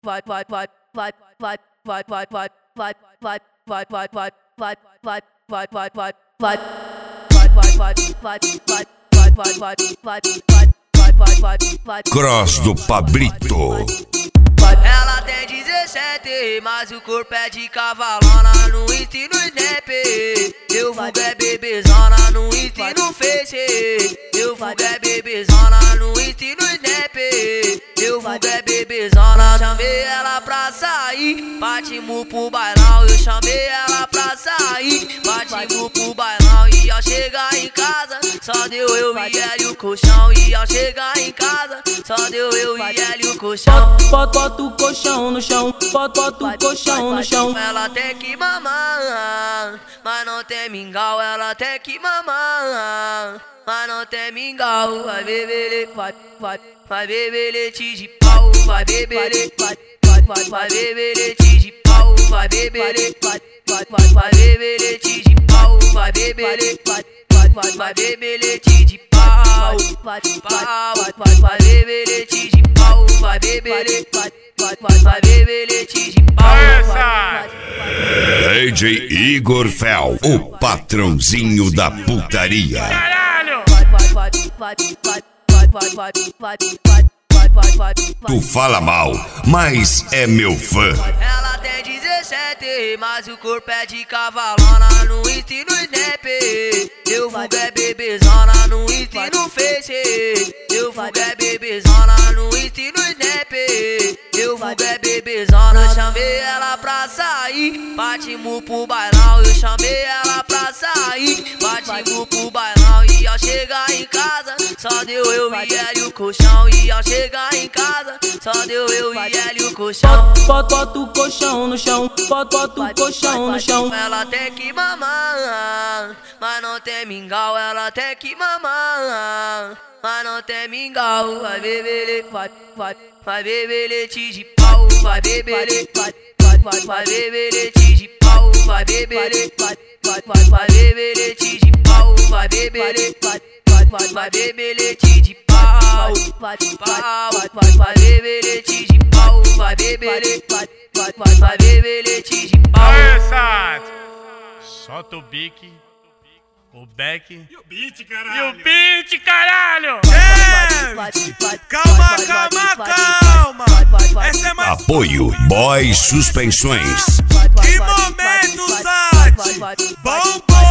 Cross do Pablito. Ela tem 17, mas o corpo é de cavalona no Insta e no Snap. Eu vulgo é bebezona no Insta e no Face. Eu vulgo é bebezona no Insta e no Snap. Eu vulgo é bebezona. Chamei ela pra sair, partimos pro bailão. Eu chamei ela pra sair, partimos pro bailão. E ao chegar em casa, só deu eu e ela e o colchão. E ao chegar em casa, só deu eu e ela e o colchão. Bota o colchão no chão, bota o colchão no chão. Ela tem que mamar, mas não tem mingau. Ela tem que mamar, mas não tem mingau. Vai beber, vai beber leite de pau. Vai beber, vai beber leite de pau. Vai beber, vai beber leite de pau. Vai beber, vai beber leite de pau. Vai beber leite de pau. Vai beber, vai beber leite de pau. DJ Igor Fel, o patrãozinho da putaria. Caralho! Tu fala mal, mas é meu fã. Ela tem 17, mas o corpo é de cavalona no Insta e no Snap. Eu vulgo é bebezona no Insta e no Face. Eu vulgo é bebezona no Insta e no Snap. Eu vulgo é bebezona. Eu chamei ela pra sair, partimos pro bailão. Eu chamei ela pra sair, partimos pro bailão. E ao chegar em casa, só deu eu e ela e o colchão. E ao chegar em casa, só deu eu e ela e o colchão. Bota o colchão no chão, bota o colchão no chão. Ela tem que mamar, mas não tem mingau. Ela tem que mamar, mas não tem mingau. Vai beber, vai beber leite de pau. Vai beber, vai beber leite de pau. Vai beber, vai beber leite de pau. Vai beber, vai beber leite de pau. Vai beber leite de pau. Vai beber, vai beber leite de pau. Solta o bique, o back E o beat, caralho. e o beat, caralho! Calma, calma, calma. Essa é mais Apoio Boy Suspensões. que momento, Sati. Bom, bom.